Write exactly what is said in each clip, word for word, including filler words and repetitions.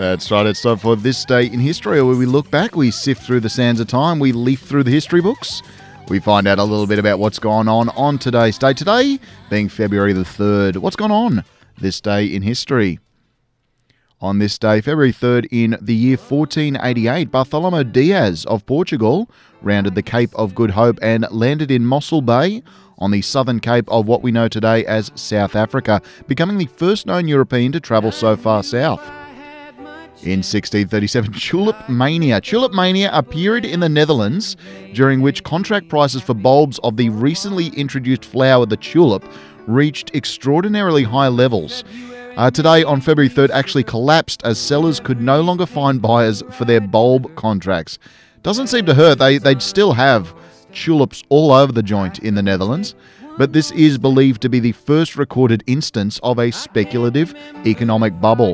That's right. It's time for This Day in History, where we look back, we sift through the sands of time, we leaf through the history books, we find out a little bit about what's gone on on today's day. Today being February the third. What's gone on this day in history? On this day, February third, in the year fourteen eighty-eight, Bartholomew Diaz of Portugal rounded the Cape of Good Hope and landed in Mossel Bay on the southern cape of what we know today as South Africa, becoming the first known European to travel so far south. In sixteen thirty-seven, Tulip Mania. Tulip Mania, a period in the Netherlands during which contract prices for bulbs of the recently introduced flower, the tulip, reached extraordinarily high levels. Uh, today, on February third, actually collapsed as sellers could no longer find buyers for their bulb contracts. Doesn't seem to hurt. They, they'd still have tulips all over the joint in the Netherlands, but this is believed to be the first recorded instance of a speculative economic bubble.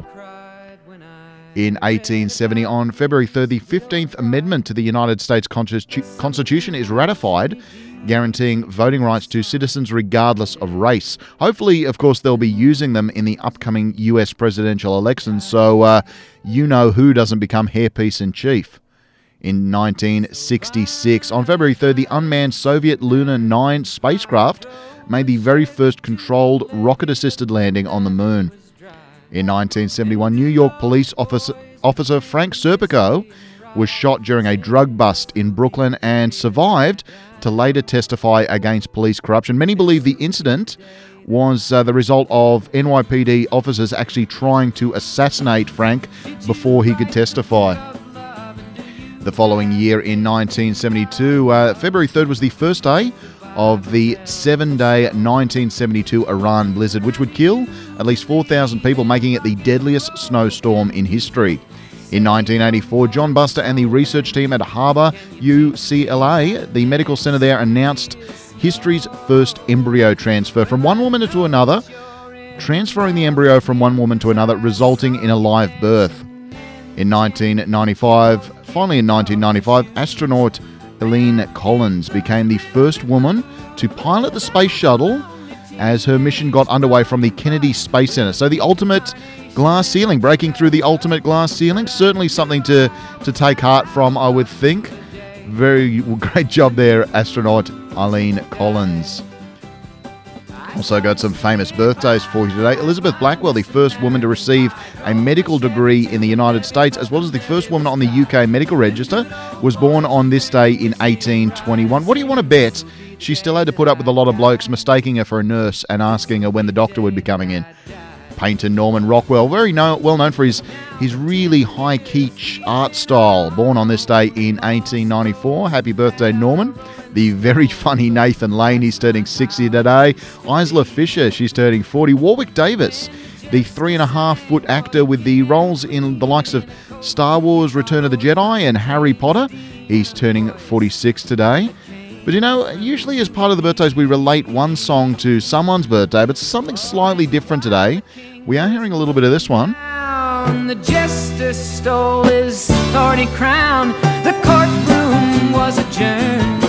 In eighteen seventy, on February third, the fifteenth Amendment to the United States Constitution is ratified, guaranteeing voting rights to citizens regardless of race. Hopefully, of course, they'll be using them in the upcoming U S presidential elections, so uh, you know who doesn't become hairpiece in chief. In nineteen sixty-six, on February third, the unmanned Soviet Luna nine spacecraft made the very first controlled rocket-assisted landing on the moon. In nineteen seventy-one, New York police officer, officer Frank Serpico was shot during a drug bust in Brooklyn and survived to later testify against police corruption. Many believe the incident was uh, the result of N Y P D officers actually trying to assassinate Frank before he could testify. The following year, in nineteen seventy-two, uh, February third was the first day of the seven-day nineteen seventy-two Iran blizzard, which would kill at least four thousand people, making it the deadliest snowstorm in history. In nineteen eighty-four, John Buster and the research team at Harbour U C L A, the medical centre there, announced history's first embryo transfer from one woman to another, transferring the embryo from one woman to another, resulting in a live birth. In nineteen ninety-five, finally in nineteen ninety-five, astronaut Helene Collins became the first woman to pilot the space shuttle as her mission got underway from the Kennedy Space Center. So the ultimate glass ceiling, breaking through the ultimate glass ceiling, certainly something to, to take heart from, I would think. Very great job there, astronaut Helene Collins. Also got some famous birthdays for you today. Elizabeth Blackwell, the first woman to receive a medical degree in the United States, as well as the first woman on the U K medical register, was born on this day in eighteen twenty-one. What do you want to bet? She still had to put up with a lot of blokes mistaking her for a nurse and asking her when the doctor would be coming in. Painter Norman Rockwell, very know, well known for his, his really high kitsch art style, born on this day in eighteen ninety-four. Happy birthday, Norman. The very funny Nathan Lane, he's turning sixty today. Isla Fisher, she's turning forty. Warwick Davis, the three and a half foot actor with the roles in the likes of Star Wars, Return of the Jedi and Harry Potter, he's turning forty-six today. But you know, usually as part of the birthdays we relate one song to someone's birthday, but something slightly different today. We are hearing a little bit of this one. The jester stole his thorny crown. The courtroom was adjourned.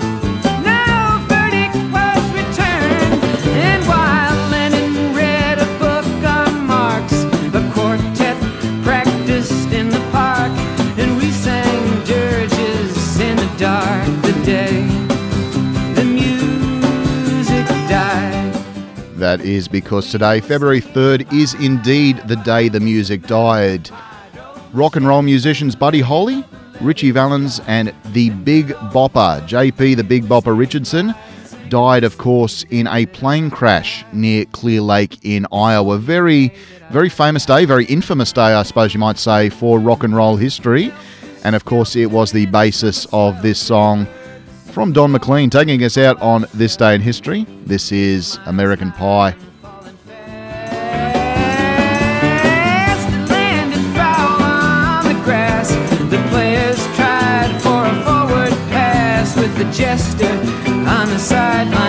No verdict was returned. And while Lenin read a book on Marx, the quartet practiced in the park, and we sang dirges in the dark. The day the music died. That is because today, February third, is indeed the day the music died. Rock and roll musicians Buddy Holly, Richie Valens and the Big Bopper, J P the Big Bopper Richardson, died, of course, in a plane crash near Clear Lake in Iowa. Very, very famous day, very infamous day, I suppose you might say, for rock and roll history. And, of course, it was the basis of this song from Don McLean, taking us out on this day in history. This is American Pie. The jester on the sideline.